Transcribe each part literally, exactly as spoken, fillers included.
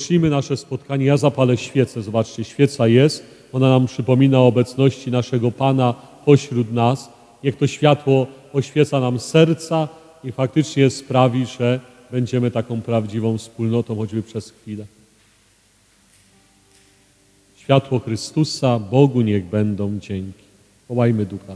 rozpocznijmy nasze spotkanie. Ja zapalę świecę. Zobaczcie, świeca jest. Ona nam przypomina o obecności naszego Pana pośród nas. Niech to światło oświeca nam serca i faktycznie sprawi, że będziemy taką prawdziwą wspólnotą, choćby przez chwilę. Światło Chrystusa, Bogu niech będą dzięki. Wołajmy Ducha.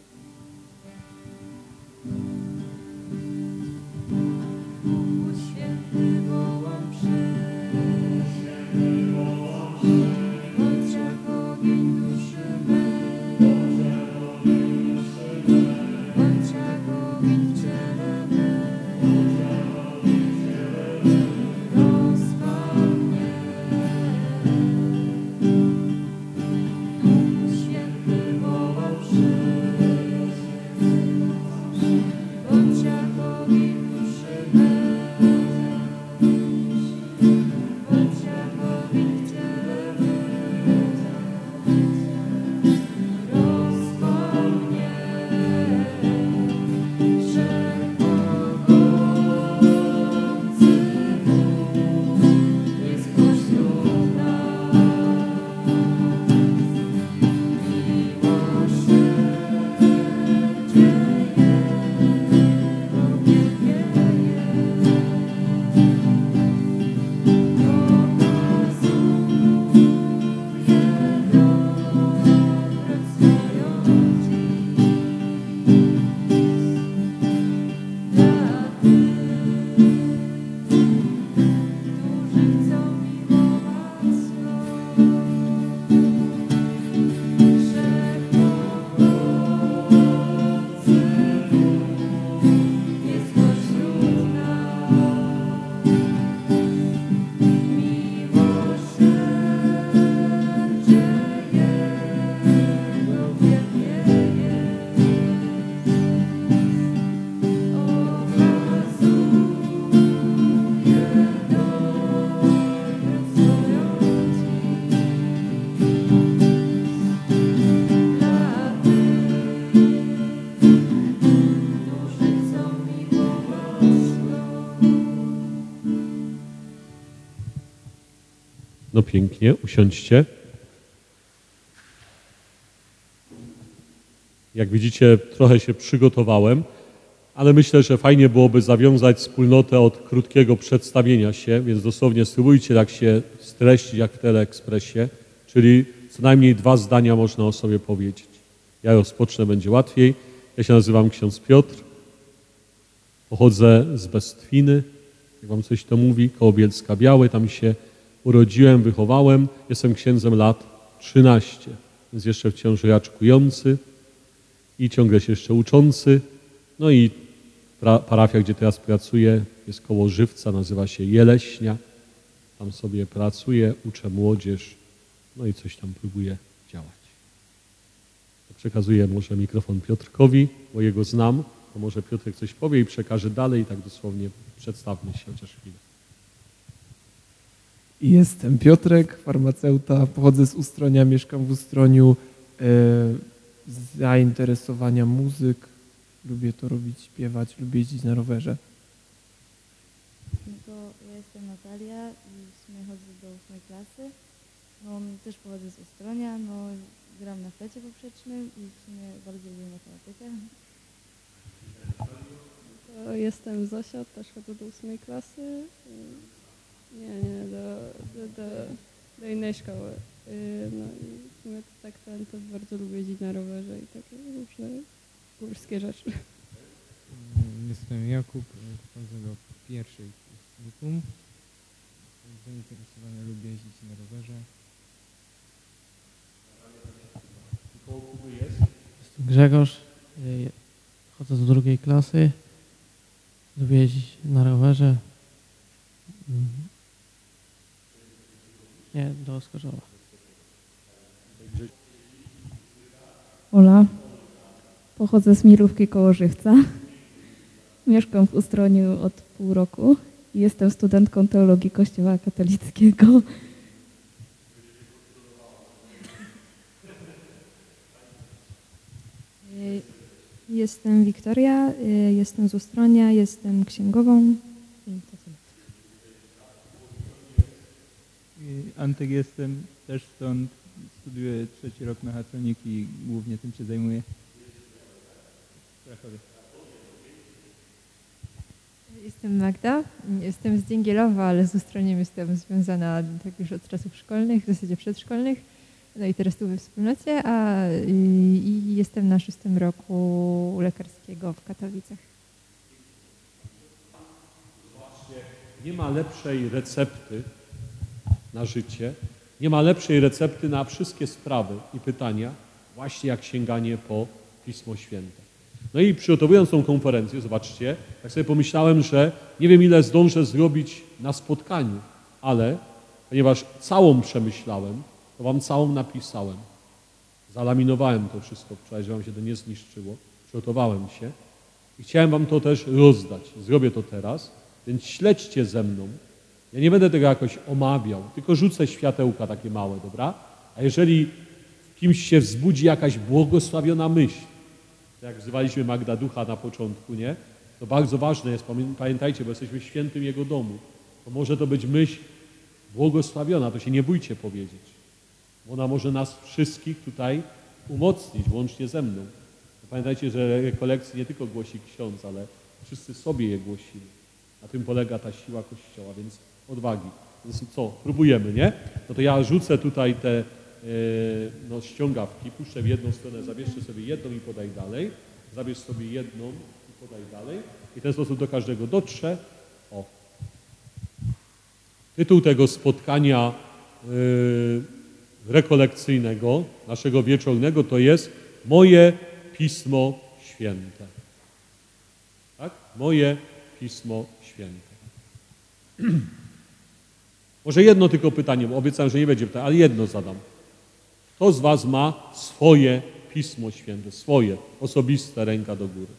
No pięknie, usiądźcie. Jak widzicie, trochę się przygotowałem, ale myślę, że fajnie byłoby zawiązać wspólnotę od krótkiego przedstawienia się, więc dosłownie spróbujcie tak się streścić jak w Teleekspresie, czyli co najmniej dwa zdania można o sobie powiedzieć. Ja rozpocznę, będzie łatwiej. Ja się nazywam ksiądz Piotr, pochodzę z Bestwiny, jak wam coś to mówi, koło Bielska-Białej, tam się urodziłem, wychowałem, jestem księdzem lat trzynaście, więc jeszcze wciąż raczkujący i ciągle się jeszcze uczący. No i parafia, gdzie teraz pracuję, jest koło Żywca, nazywa się Jeleśnia. Tam sobie pracuję, uczę młodzież, no i coś tam próbuję działać. Przekazuję może mikrofon Piotrkowi, bo jego znam, to może Piotrek coś powie i przekaże dalej i tak dosłownie przedstawmy się chociaż chwilę. Jestem Piotrek, farmaceuta, pochodzę z Ustronia, mieszkam w Ustroniu, e, z zainteresowania muzyk, lubię to robić, śpiewać, lubię jeździć na rowerze. No to ja jestem Natalia i w sumie chodzę do ósmej klasy. No też pochodzę z Ustronia, no gram na flecie poprzecznym i w sumie bardzo lubię matematykę. To jestem Zosia, też chodzę do ósmej klasy. Nie, nie, do, do, do, do innej szkoły. No i w sumie tak ten, to bardzo lubię jeździć na rowerze i takie różne górskie rzeczy. Jestem Jakub, chodzę do pierwszej technikum. Z zainteresowania lubię jeździć na rowerze. Jestem Grzegorz, chodzę do drugiej klasy. Lubię jeździć na rowerze. Nie, do Skorzowa. Ola, pochodzę z Mirówki koło Żywca. Mieszkam w Ustroniu od pół roku i jestem studentką teologii Kościoła katolickiego. Jestem Wiktoria, jestem z Ustronia, jestem księgową. I to tyle. Antek jestem, też stąd, studiuję trzeci rok mechatroniki i głównie tym się zajmuję. W Krakowie. Jestem Magda, jestem z Dzięgielowa, ale z Ustroniem jestem związana tak już od czasów szkolnych, w zasadzie przedszkolnych. No i teraz tu we wspólnocie, a i, i jestem na szóstym roku lekarskiego w Katowicach. Nie ma lepszej recepty na życie, nie ma lepszej recepty na wszystkie sprawy i pytania, właśnie jak sięganie po Pismo Święte. No i przygotowując tą konferencję, zobaczcie, tak sobie pomyślałem, że nie wiem ile zdążę zrobić na spotkaniu, ale ponieważ całą przemyślałem, to wam całą napisałem. Zalaminowałem to wszystko wczoraj, żeby wam się to nie zniszczyło. Przygotowałem się i chciałem wam to też rozdać. Zrobię to teraz, więc śledźcie ze mną. Ja nie będę tego jakoś omawiał, tylko rzucę światełka takie małe, dobra? A jeżeli w kimś się wzbudzi jakaś błogosławiona myśl, jak wzywaliśmy Magda Ducha na początku, nie? To bardzo ważne jest, pamiętajcie, bo jesteśmy w świętym Jego domu. To może to być myśl błogosławiona, to się nie bójcie powiedzieć. Bo ona może nas wszystkich tutaj umocnić, łącznie ze mną. Pamiętajcie, że rekolekcje nie tylko głosi ksiądz, ale wszyscy sobie je głosimy. Na tym polega ta siła Kościoła, więc odwagi. Więc co, próbujemy, nie? No to ja rzucę tutaj te e, no, ściągawki, puszczę w jedną stronę, zabierzcie sobie jedną i podaj dalej. Zabierz sobie jedną i podaj dalej. I w ten sposób do każdego dotrze. O. Tytuł tego spotkania yy, rekolekcyjnego, naszego wieczornego, to jest Moje Pismo Święte. Tak? Moje Pismo Święte. Może jedno tylko pytanie, bo obiecałem, że nie będzie pytania, ale jedno zadam. Kto z was ma swoje Pismo Święte, swoje, osobiste, ręka do góry?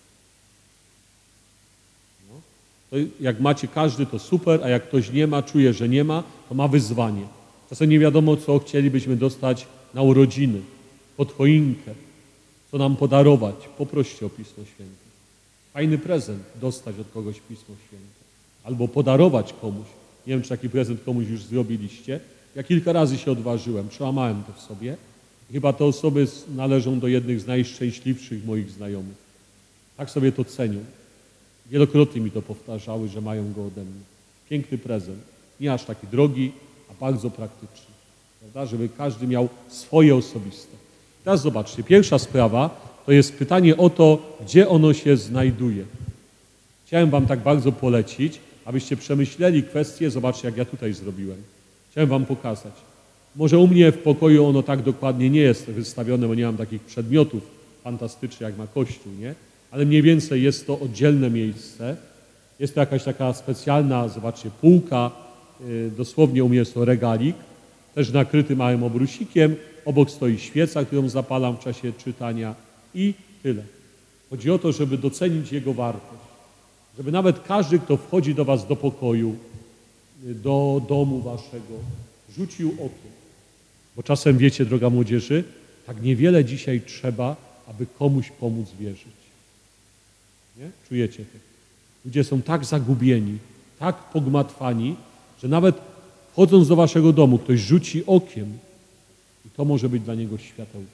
No. To jak macie każdy, to super, a jak ktoś nie ma, czuje, że nie ma, to ma wyzwanie. Czasem nie wiadomo, co chcielibyśmy dostać na urodziny, pod choinkę, co nam podarować. Poproście o Pismo Święte. Fajny prezent dostać od kogoś Pismo Święte. Albo podarować komuś. Nie wiem, czy taki prezent komuś już zrobiliście. Ja kilka razy się odważyłem, przełamałem to w sobie. Chyba te osoby należą do jednych z najszczęśliwszych moich znajomych. Tak sobie to cenią. Wielokrotnie mi to powtarzały, że mają go ode mnie. Piękny prezent. Nie aż taki drogi, a bardzo praktyczny. Prawda? Żeby każdy miał swoje osobiste. Teraz zobaczcie, pierwsza sprawa to jest pytanie o to, gdzie ono się znajduje. Chciałem wam tak bardzo polecić, abyście przemyśleli kwestię, zobaczcie jak ja tutaj zrobiłem. Chciałem wam pokazać. Może u mnie w pokoju ono tak dokładnie nie jest wystawione, bo nie mam takich przedmiotów fantastycznych jak ma Kościół, nie? Ale mniej więcej jest to oddzielne miejsce. Jest to jakaś taka specjalna, zobaczcie, półka, yy, dosłownie u mnie jest to regalik, też nakryty małym obrusikiem. Obok stoi świeca, którą zapalam w czasie czytania i tyle. Chodzi o to, żeby docenić jego wartość. Żeby nawet każdy, kto wchodzi do was do pokoju, do domu waszego, rzucił okiem. Bo czasem, wiecie, droga młodzieży, tak niewiele dzisiaj trzeba, aby komuś pomóc wierzyć. Nie? Czujecie to? Ludzie są tak zagubieni, tak pogmatwani, że nawet wchodząc do waszego domu, ktoś rzuci okiem i to może być dla niego światełko.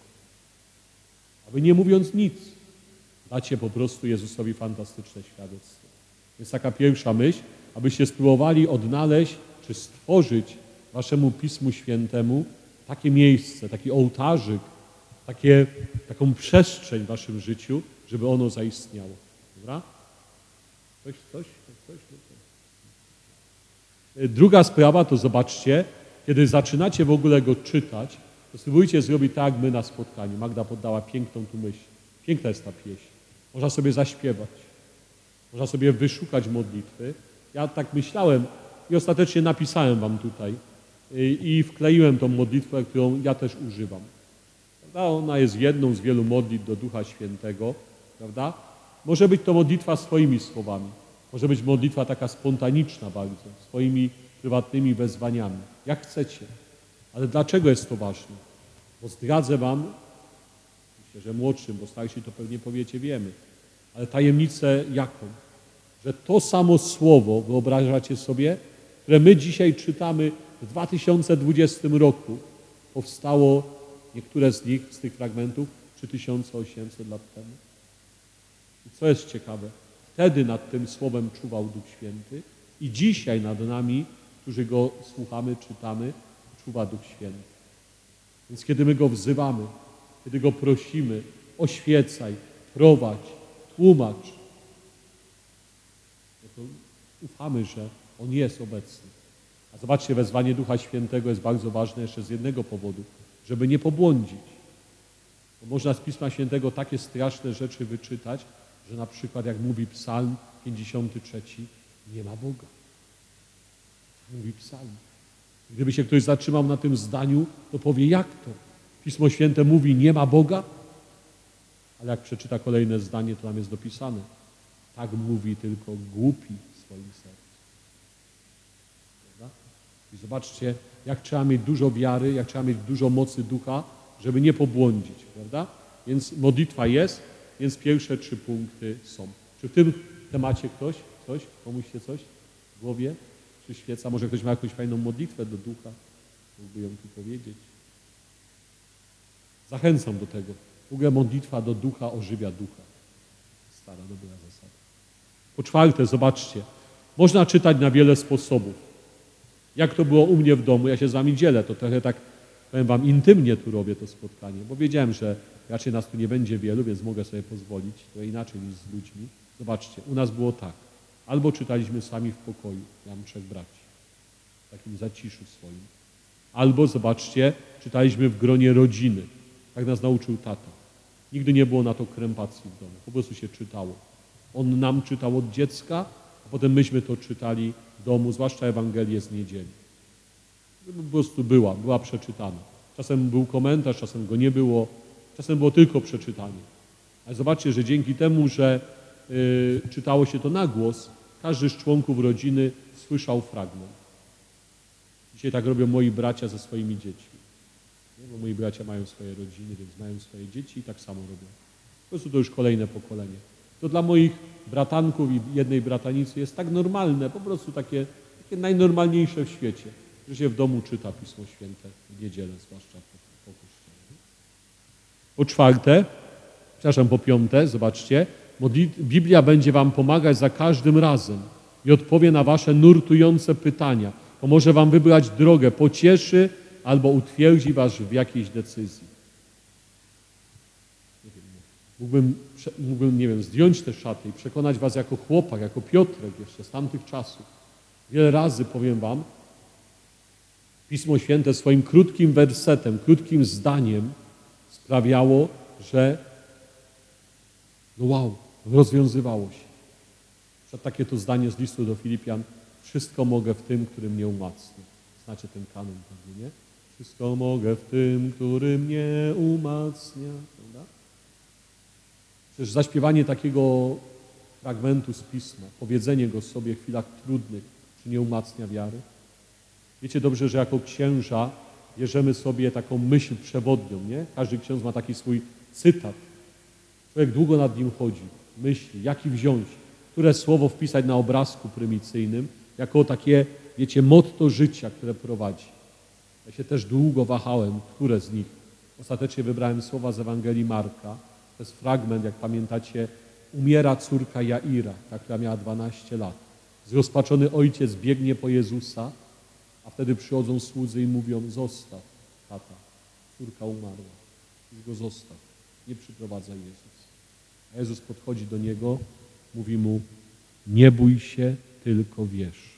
A wy nie mówiąc nic, dacie po prostu Jezusowi fantastyczne świadectwo. Więc taka pierwsza myśl, abyście spróbowali odnaleźć, czy stworzyć waszemu Pismu Świętemu takie miejsce, taki ołtarzyk, takie, taką przestrzeń w waszym życiu, żeby ono zaistniało. Dobra? Coś, coś, coś, coś. Druga sprawa to zobaczcie, kiedy zaczynacie w ogóle go czytać, to spróbujcie zrobić tak jak my na spotkaniu. Magda poddała piękną tu myśl. Piękna jest ta pieśń. Można sobie zaśpiewać. Można sobie wyszukać modlitwy. Ja tak myślałem i ostatecznie napisałem wam tutaj i wkleiłem tą modlitwę, którą ja też używam. Prawda? Ona jest jedną z wielu modlitw do Ducha Świętego. Prawda? Może być to modlitwa swoimi słowami. Może być modlitwa taka spontaniczna bardzo, swoimi prywatnymi wezwaniami. Jak chcecie. Ale dlaczego jest to ważne? Bo zdradzę wam, myślę, że młodszym, bo starsi to pewnie powiecie, wiemy, ale tajemnicę jaką? Że to samo słowo, wyobrażacie sobie, które my dzisiaj czytamy w dwa tysiące dwudziestym roku powstało niektóre z nich, z tych fragmentów, trzy tysiące osiemset lat temu. I co jest ciekawe, wtedy nad tym słowem czuwał Duch Święty i dzisiaj nad nami, którzy go słuchamy, czytamy, czuwa Duch Święty. Więc kiedy my go wzywamy, kiedy go prosimy, oświecaj, prowadź, tłumacz, no to ufamy, że on jest obecny. A zobaczcie, wezwanie Ducha Świętego jest bardzo ważne jeszcze z jednego powodu, żeby nie pobłądzić. Bo można z Pisma Świętego takie straszne rzeczy wyczytać, że na przykład jak mówi Psalm pięćdziesiąty trzeci, nie ma Boga. Mówi Psalm. Gdyby się ktoś zatrzymał na tym zdaniu, to powie, jak to? Pismo Święte mówi, nie ma Boga? Ale jak przeczyta kolejne zdanie, to tam jest dopisane. Tak mówi tylko głupi w swoim sercu. Prawda? I zobaczcie, jak trzeba mieć dużo wiary, jak trzeba mieć dużo mocy ducha, żeby nie pobłądzić, prawda? Więc modlitwa jest, więc pierwsze trzy punkty są. Czy w tym temacie ktoś, coś, komuś się coś w głowie przyświeca? Może ktoś ma jakąś fajną modlitwę do ducha? Mógłby ją tu powiedzieć. Zachęcam do tego. W ogóle modlitwa do ducha ożywia ducha. Stara, dobra zasada. Po czwarte, zobaczcie, można czytać na wiele sposobów. Jak to było u mnie w domu, ja się z wami dzielę, to trochę tak, powiem wam, intymnie tu robię to spotkanie, bo wiedziałem, że raczej nas tu nie będzie wielu, więc mogę sobie pozwolić, to inaczej niż z ludźmi. Zobaczcie, u nas było tak, albo czytaliśmy sami w pokoju, ja mam trzech braci, w takim zaciszu swoim, albo, zobaczcie, czytaliśmy w gronie rodziny, tak nas nauczył tata. Nigdy nie było na to krępacji w domu, po prostu się czytało. On nam czytał od dziecka, a potem myśmy to czytali w domu, zwłaszcza Ewangelię z niedzieli. Po prostu była, była przeczytana. Czasem był komentarz, czasem go nie było, czasem było tylko przeczytanie. Ale zobaczcie, że dzięki temu, że y, czytało się to na głos, każdy z członków rodziny słyszał fragment. Dzisiaj tak robią moi bracia ze swoimi dziećmi. Nie? Bo moi bracia mają swoje rodziny, więc mają swoje dzieci i tak samo robią. Po prostu to już kolejne pokolenie. To dla moich bratanków i jednej bratanicy jest tak normalne, po prostu takie, takie najnormalniejsze w świecie, że się w domu czyta Pismo Święte w niedzielę, zwłaszcza po, po kościele. Po czwarte, przepraszam, po piąte, zobaczcie, Biblia będzie wam pomagać za każdym razem i odpowie na wasze nurtujące pytania. Pomoże wam wybrać drogę, pocieszy albo utwierdzi was w jakiejś decyzji. Nie wiem, mógłbym, mógłbym, nie wiem, zdjąć te szaty i przekonać was jako chłopak, jako Piotrek jeszcze z tamtych czasów. Wiele razy, powiem wam, Pismo Święte swoim krótkim wersetem, krótkim zdaniem sprawiało, że no wow, rozwiązywało się. Przed takie to zdanie z listu do Filipian, wszystko mogę w tym, który mnie umacnia. Znacie ten kanon pewnie, nie? Wszystko mogę w tym, który mnie umacnia. Prawda? Przecież zaśpiewanie takiego fragmentu z Pisma, powiedzenie go sobie w chwilach trudnych, czy nie umacnia wiary? Wiecie dobrze, że jako księża bierzemy sobie taką myśl przewodnią, nie? Każdy ksiądz ma taki swój cytat. Człowiek długo nad nim chodzi, myśli, jaki wziąć, które słowo wpisać na obrazku prymicyjnym, jako takie, wiecie, motto życia, które prowadzi. Ja się też długo wahałem, które z nich. Ostatecznie wybrałem słowa z Ewangelii Marka. To jest fragment, jak pamiętacie, umiera córka Jaira, ta, która miała dwanaście lat. Zrozpaczony ojciec biegnie po Jezusa, a wtedy przychodzą słudzy i mówią, zostaw, tata, córka umarła, już go zostaw, nie przyprowadza Jezus. A Jezus podchodzi do niego, mówi mu, nie bój się, tylko wierz.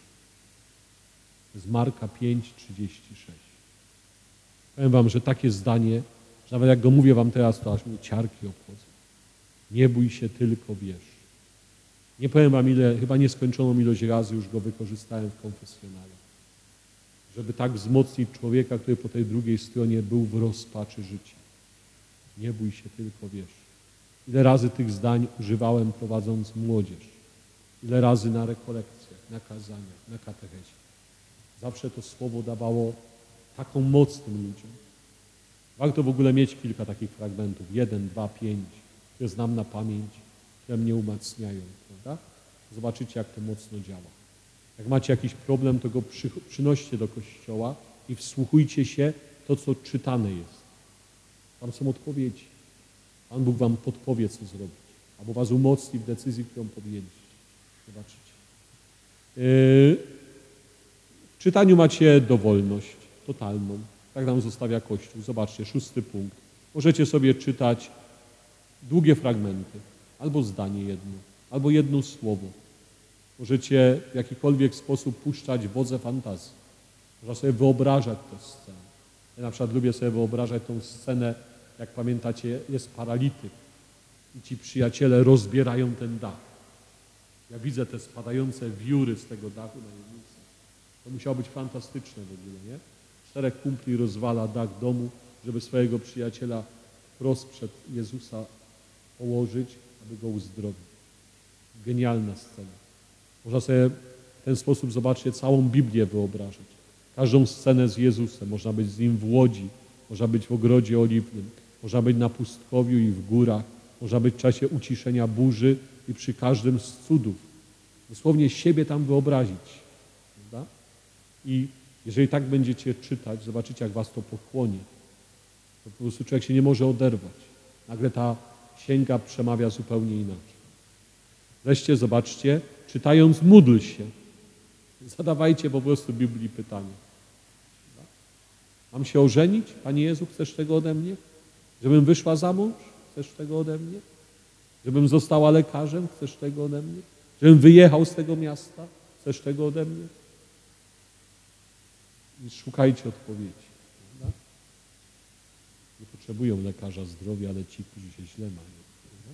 Z Marka pięć, trzydzieści sześć. Powiem wam, że takie zdanie, że nawet jak go mówię wam teraz, to aż mi ciarki obchodzą. Nie bój się, tylko wierz. Nie powiem wam ile, chyba nieskończoną ilość razy już go wykorzystałem w konfesjonale. Żeby tak wzmocnić człowieka, który po tej drugiej stronie był w rozpaczy życia. Nie bój się, tylko wierz. Ile razy tych zdań używałem prowadząc młodzież. Ile razy na rekolekcjach, na kazaniach, na katechezie. Zawsze to słowo dawało taką moc tym ludziom. Warto w ogóle mieć kilka takich fragmentów. Jeden, dwa, pięć, które znam na pamięć, które mnie umacniają, prawda? Zobaczycie, jak to mocno działa. Jak macie jakiś problem, to go przy, przynoście do kościoła i wsłuchujcie się w to, co czytane jest. Tam są odpowiedzi. Pan Bóg wam podpowie, co zrobić. Albo was umocni w decyzji, którą podjęliście. Zobaczycie. Yy, w czytaniu macie dowolność totalną. Tak nam zostawia Kościół. Zobaczcie, szósty punkt. Możecie sobie czytać długie fragmenty, albo zdanie jedno, albo jedno słowo. Możecie w jakikolwiek sposób puszczać wodze fantazji. Można sobie wyobrażać tę scenę. Ja na przykład lubię sobie wyobrażać tą scenę, jak pamiętacie, jest paralityk i ci przyjaciele rozbierają ten dach. Ja widzę te spadające wióry z tego dachu na Jezusa. To musiało być fantastyczne w ogóle, nie? Czterech kumpli rozwala dach domu, żeby swojego przyjaciela wprost przed Jezusa położyć, aby go uzdrowić. Genialna scena. Można sobie w ten sposób, zobaczcie, całą Biblię wyobrażać. Każdą scenę z Jezusem. Można być z Nim w łodzi, można być w ogrodzie oliwnym, można być na pustkowiu i w górach, można być w czasie uciszenia burzy i przy każdym z cudów. Dosłownie siebie tam wyobrazić. Prawda? I jeżeli tak będziecie czytać, zobaczycie, jak was to pochłonie. To po prostu człowiek się nie może oderwać. Nagle ta księga przemawia zupełnie inaczej. Wreszcie zobaczcie, czytając, módl się. Zadawajcie po prostu Biblii pytanie. Mam się ożenić? Panie Jezu, chcesz tego ode mnie? Żebym wyszła za mąż? Chcesz tego ode mnie? Żebym została lekarzem? Chcesz tego ode mnie? Żebym wyjechał z tego miasta? Chcesz tego ode mnie? I szukajcie odpowiedzi. Prawda? Nie potrzebują lekarza zdrowia, ale ci, którzy się źle mają.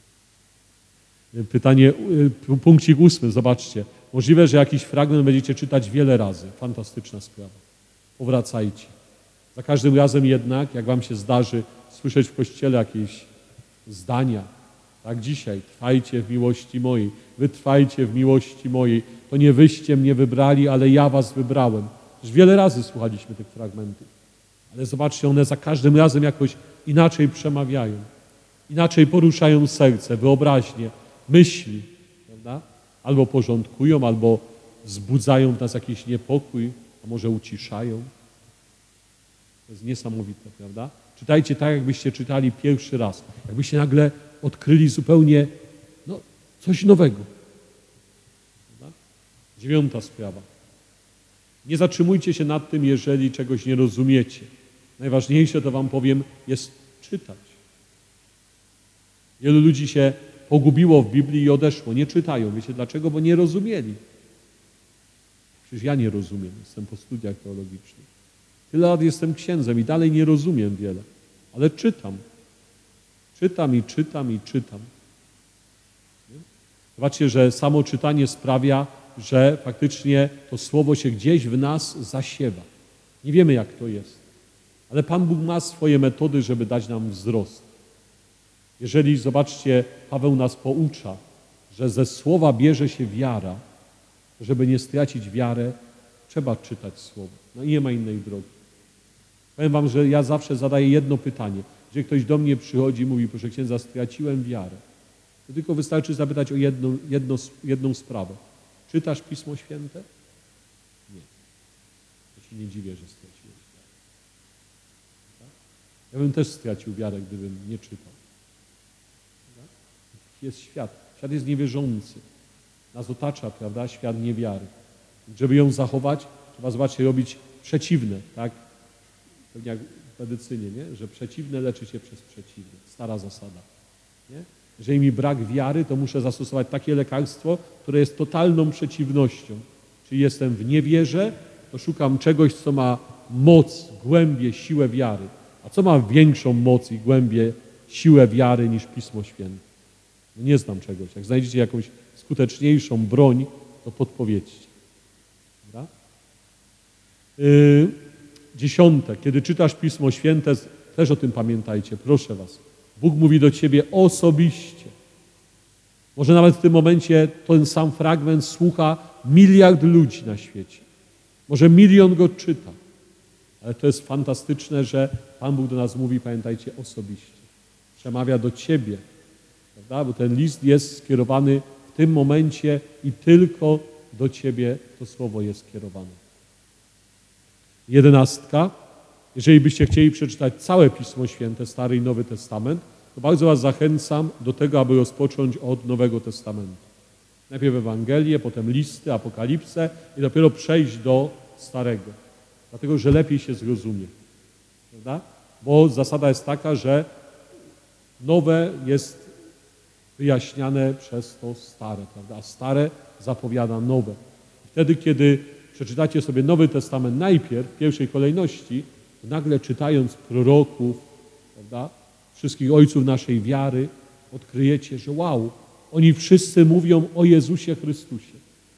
Prawda? Pytanie, punkcik ósmy, zobaczcie. Możliwe, że jakiś fragment będziecie czytać wiele razy. Fantastyczna sprawa. Powracajcie. Za każdym razem jednak, jak wam się zdarzy słyszeć w Kościele jakieś zdania, tak dzisiaj, trwajcie w miłości mojej, wytrwajcie w miłości mojej, to nie wyście mnie wybrali, ale ja was wybrałem. Już wiele razy słuchaliśmy tych fragmentów, ale zobaczcie, one za każdym razem jakoś inaczej przemawiają, inaczej poruszają serce, wyobraźnię, myśli, prawda? Albo porządkują, albo wzbudzają w nas jakiś niepokój, a może uciszają. To jest niesamowite, prawda? Czytajcie tak, jakbyście czytali pierwszy raz. Jakbyście nagle odkryli zupełnie no, coś nowego. Prawda? Dziewiąta sprawa. Nie zatrzymujcie się nad tym, jeżeli czegoś nie rozumiecie. Najważniejsze, to wam powiem, jest czytać. Wielu ludzi się pogubiło w Biblii i odeszło. Nie czytają. Wiecie dlaczego? Bo nie rozumieli. Przecież ja nie rozumiem. Jestem po studiach teologicznych. Tyle lat jestem księdzem i dalej nie rozumiem wiele. Ale czytam. Czytam i czytam i czytam. Nie? Zobaczcie, że samo czytanie sprawia, że faktycznie to słowo się gdzieś w nas zasiewa. Nie wiemy, jak to jest. Ale Pan Bóg ma swoje metody, żeby dać nam wzrost. Jeżeli, zobaczcie, Paweł nas poucza, że ze słowa bierze się wiara, żeby nie stracić wiarę, trzeba czytać słowo. No i nie ma innej drogi. Powiem wam, że ja zawsze zadaję jedno pytanie. Jeżeli ktoś do mnie przychodzi i mówi, proszę księdza, straciłem wiarę, to tylko wystarczy zapytać o jedną, jedno, jedną sprawę. Czytasz Pismo Święte? Nie. Ja się nie dziwię, że straciłeś wiarę. Tak? Ja bym też stracił wiarę, gdybym nie czytał. Tak? Jest świat. Świat jest niewierzący. Nas otacza, prawda, świat niewiary. Żeby ją zachować, trzeba, zobaczcie, robić przeciwne, tak? Pewnie jak w medycynie, nie? Że przeciwne leczy się przez przeciwne. Stara zasada. Nie? Jeżeli mi brak wiary, to muszę zastosować takie lekarstwo, które jest totalną przeciwnością. Czyli jestem w niewierze, to szukam czegoś, co ma moc, głębię, siłę wiary. A co ma większą moc i głębię, siłę wiary niż Pismo Święte? No nie znam czegoś. Jak znajdziecie jakąś skuteczniejszą broń, to podpowiedzcie. Dobra? Yy, dziesiąte. Kiedy czytasz Pismo Święte, też o tym pamiętajcie, proszę was. Bóg mówi do ciebie osobiście. Może nawet w tym momencie ten sam fragment słucha miliard ludzi na świecie. Może milion go czyta. Ale to jest fantastyczne, że Pan Bóg do nas mówi, pamiętajcie, osobiście. Przemawia do ciebie. Prawda? Bo ten list jest skierowany w tym momencie i tylko do ciebie to słowo jest kierowane. Jedenastka. Jeżeli byście chcieli przeczytać całe Pismo Święte, Stary i Nowy Testament, to bardzo was zachęcam do tego, aby rozpocząć od Nowego Testamentu. Najpierw Ewangelię, potem listy, Apokalipsę i dopiero przejść do Starego. Dlatego, że lepiej się zrozumie. Prawda? Bo zasada jest taka, że nowe jest wyjaśniane przez to stare, prawda? A stare zapowiada nowe. Wtedy, kiedy przeczytacie sobie Nowy Testament najpierw, w pierwszej kolejności, to nagle czytając proroków, prawda? Wszystkich ojców naszej wiary, odkryjecie, że wow, oni wszyscy mówią o Jezusie Chrystusie.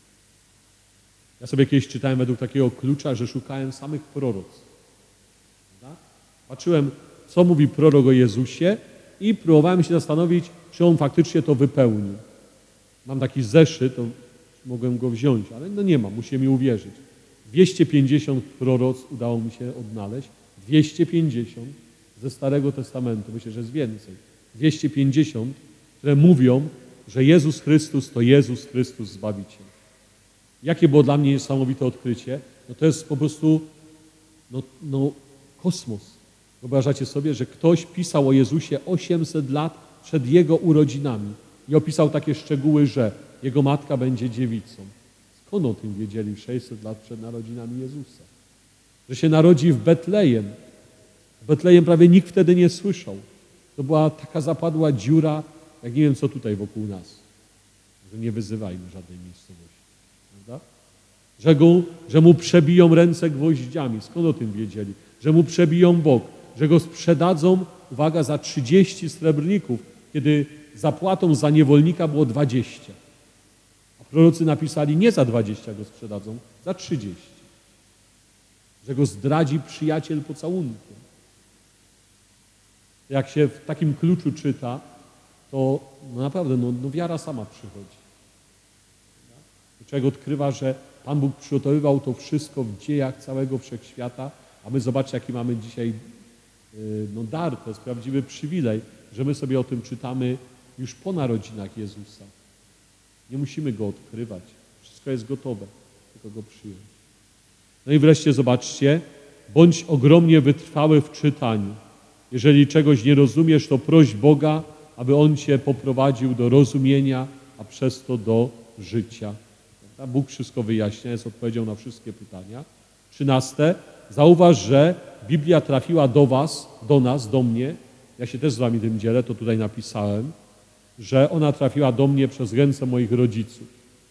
Ja sobie kiedyś czytałem według takiego klucza, że szukałem samych proroctw. Prawda? Patrzyłem, co mówi prorok o Jezusie i próbowałem się zastanowić, czy on faktycznie to wypełnił. Mam taki zeszyt, to mogłem go wziąć, ale no nie mam, musicie mi uwierzyć. dwieście pięćdziesiąt proroctw udało mi się odnaleźć. dwieście pięćdziesiąt ze Starego Testamentu, myślę, że jest więcej. dwieście pięćdziesiąt, które mówią, że Jezus Chrystus to Jezus Chrystus Zbawiciel. Jakie było dla mnie niesamowite odkrycie? No to jest po prostu no, no, kosmos. Wyobrażacie sobie, że ktoś pisał o Jezusie osiemset lat przed Jego urodzinami i opisał takie szczegóły, że Jego matka będzie dziewicą. Skąd o tym wiedzieli sześćset lat przed narodzinami Jezusa? Że się narodzi w Betlejem. W Betlejem prawie nikt wtedy nie słyszał. To była taka zapadła dziura, jak nie wiem co tutaj wokół nas. Że nie wyzywajmy żadnej miejscowości. Prawda? Że, go, że mu przebiją ręce gwoździami. Skąd o tym wiedzieli? Że mu przebiją bok. Że go sprzedadzą, uwaga, za trzydzieści srebrników, kiedy zapłatą za niewolnika było dwadzieścia. A prorocy napisali, nie za dwadzieścia go sprzedadzą, za trzydzieści. Że go zdradzi przyjaciel pocałunkiem. Jak się w takim kluczu czyta, to no naprawdę no, no wiara sama przychodzi. Człowiek odkrywa, że Pan Bóg przygotowywał to wszystko w dziejach całego wszechświata, a my zobaczcie, jaki mamy dzisiaj no, dar, to jest prawdziwy przywilej, że my sobie o tym czytamy już po narodzinach Jezusa. Nie musimy Go odkrywać. Wszystko jest gotowe, tylko Go przyjąć. No i wreszcie zobaczcie, bądź ogromnie wytrwały w czytaniu. Jeżeli czegoś nie rozumiesz, to proś Boga, aby On cię poprowadził do rozumienia, a przez to do życia. Bóg wszystko wyjaśnia, jest odpowiedzią na wszystkie pytania. Trzynaste. Zauważ, że Biblia trafiła do was, do nas, do mnie. Ja się też z wami tym dzielę, to tutaj napisałem, że ona trafiła do mnie przez ręce moich rodziców.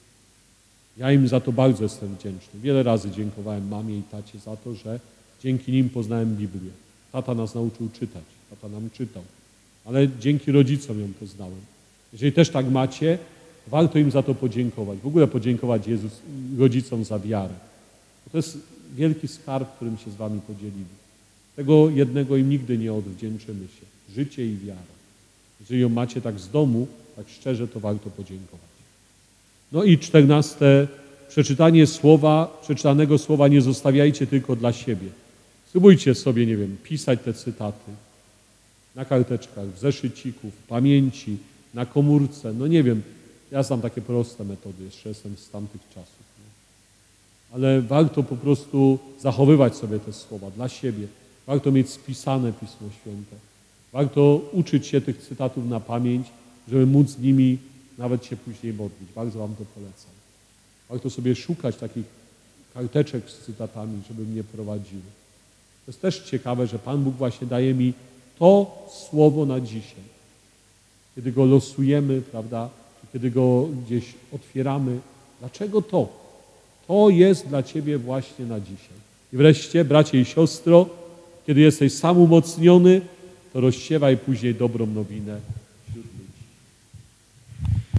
Ja im za to bardzo jestem wdzięczny. Wiele razy dziękowałem mamie i tacie za to, że dzięki nim poznałem Biblię. Tata nas nauczył czytać, tata nam czytał, ale dzięki rodzicom ją poznałem. Jeżeli też tak macie, warto im za to podziękować. W ogóle podziękować Jezus, rodzicom za wiarę. To jest wielki skarb, którym się z wami podzielili. Tego jednego im nigdy nie odwdzięczymy się. Życie i wiara. Jeżeli ją macie tak z domu, tak szczerze, to warto podziękować. No i czternaste. Przeczytanie słowa, przeczytanego słowa nie zostawiajcie tylko dla siebie. Spróbujcie sobie, nie wiem, pisać te cytaty na karteczkach, w zeszyciku, w pamięci, na komórce. No nie wiem, ja znam takie proste metody, jeszcze jestem z tamtych czasów. Nie? Ale warto po prostu zachowywać sobie te słowa dla siebie. Warto mieć spisane Pismo Święte. Warto uczyć się tych cytatów na pamięć, żeby móc z nimi nawet się później modlić. Bardzo wam to polecam. Warto sobie szukać takich karteczek z cytatami, żeby mnie prowadziły. To jest też ciekawe, że Pan Bóg właśnie daje mi to słowo na dzisiaj. Kiedy go losujemy, prawda, kiedy go gdzieś otwieramy. Dlaczego to? To jest dla ciebie właśnie na dzisiaj. I wreszcie, bracie i siostro, kiedy jesteś sam umocniony, to rozsiewaj później dobrą nowinę